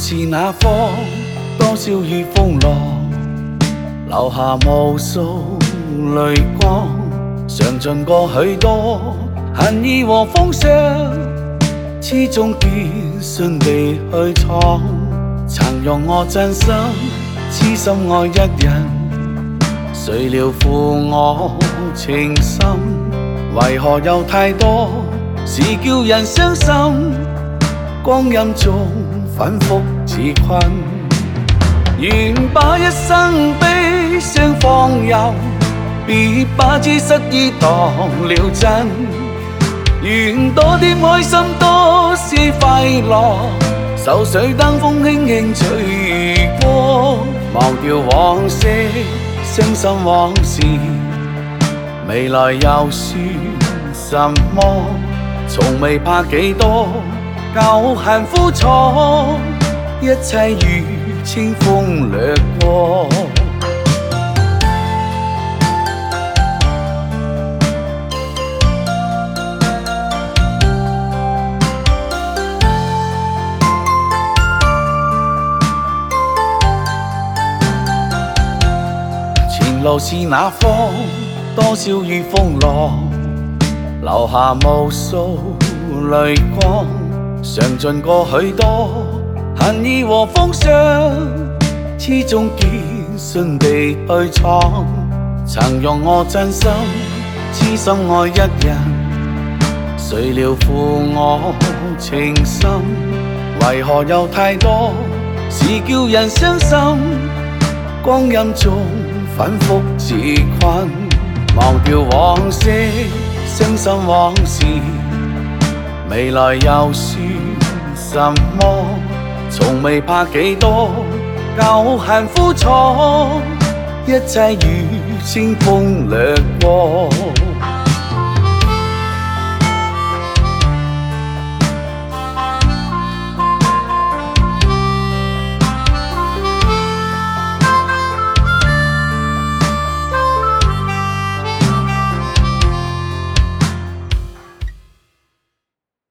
是那方，多少雨風浪，留下無數淚光。嘗盡過許多恨意和風霜，始終堅信地去闖。曾讓我真心痴心愛一人，誰料負我情深，為何有太多事叫人傷心？光陰中反覆自困，願把一生悲傷放任，別把這失意當了真。願多點開心，多些快樂，愁緒燈風輕輕吹過，忘掉往昔傷心往事，未來又算什麼？從未怕幾多舊恨苦楚，一切如清風掠過。前路是那方，多少雨風浪，留下無數淚光。嘗盡過許多恨意和風霜，始終堅信地去闖。曾讓我真心痴心愛一人，誰料負我情深？為何有太多事叫人傷心？光陰中反覆自困，忘掉往昔傷心往事，未來又算什麼？從未怕幾多舊恨苦楚，一切如清風掠過。